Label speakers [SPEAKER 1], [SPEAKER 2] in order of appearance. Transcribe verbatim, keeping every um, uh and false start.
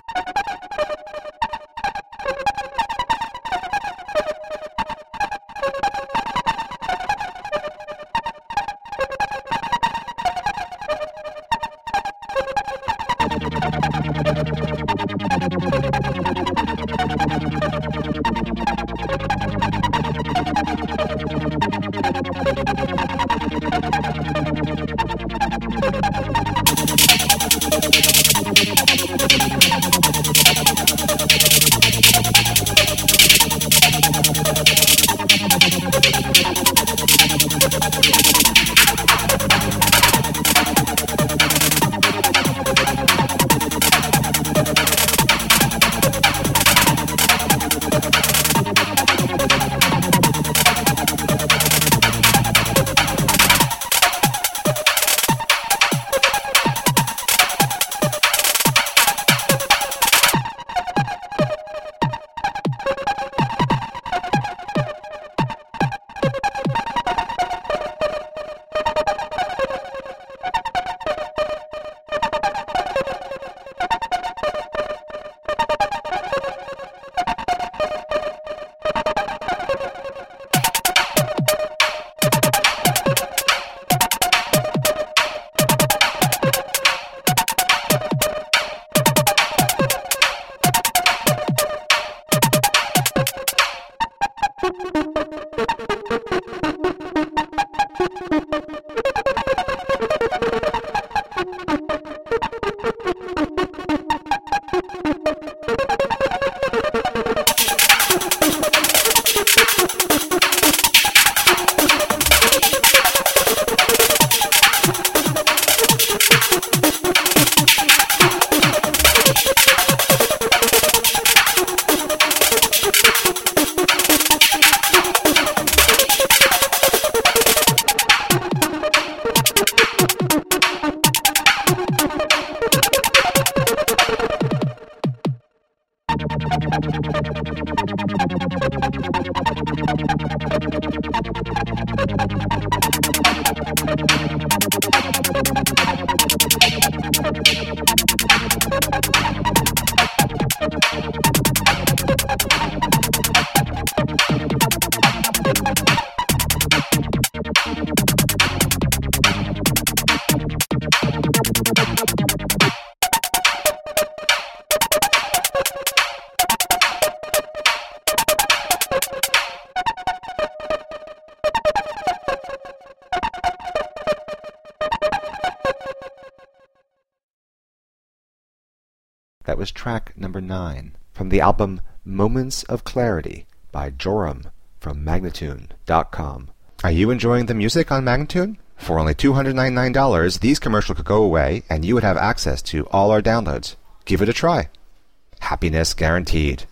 [SPEAKER 1] That was track number nine from the album Moments of Clarity by Joram from Magnatune dot com. Are you enjoying the music on Magnatune? For only two hundred ninety-nine dollars, these commercials could go away and you would have access to all our downloads. Give it a try. Happiness guaranteed.